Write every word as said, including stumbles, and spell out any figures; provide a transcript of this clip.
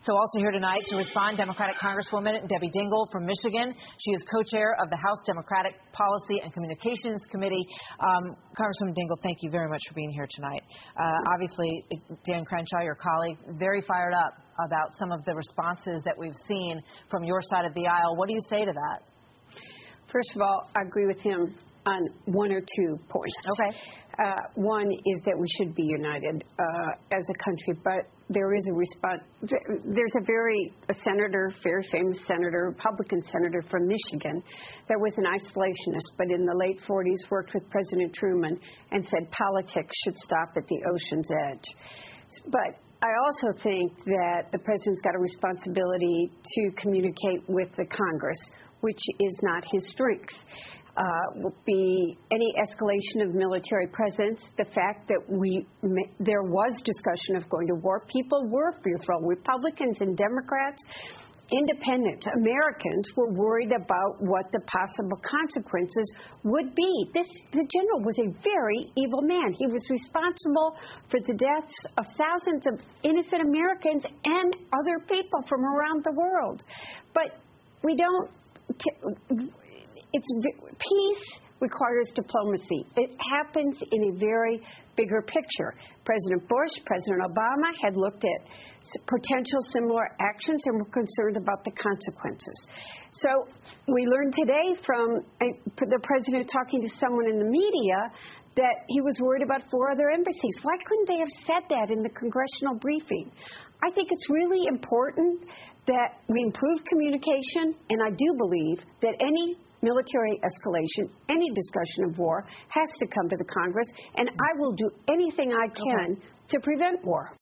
So also here tonight to respond, Democratic Congresswoman Debbie Dingell from Michigan. She is co-chair of the House Democratic Policy and Communications Committee. Um, Congresswoman Dingell, thank you very much for being here tonight. Uh, obviously, Dan Crenshaw, your colleague, very fired up about some of the responses that we've seen from your side of the aisle. What do you say to that? First of all, I agree with him on one or two points. Okay. Uh, one is that we should be united uh, as a country, but there is a response. There's a very a senator, very famous senator, Republican senator from Michigan, that was an isolationist, but in the late forties worked with President Truman and said politics should stop at the ocean's edge. But I also think that the president's got a responsibility to communicate with the Congress, which is not his strength. Uh, will be any escalation of military presence, the fact that we there was discussion of going to war. People were fearful. Republicans and Democrats, independent Americans were worried about what the possible consequences would be. This the general was a very evil man. He was responsible for the deaths of thousands of innocent Americans and other people from around the world. But we don't. T- It's peace requires diplomacy. It happens in a very bigger picture. President Bush, President Obama had looked at potential similar actions and were concerned about the consequences. So we learned today from the president talking to someone in the media that he was worried about four other embassies. Why couldn't they have said that in the congressional briefing? I think it's really important that we improve communication, and I do believe that any military escalation, any discussion of war, has to come to the Congress, and I will do anything I can okay. to prevent war.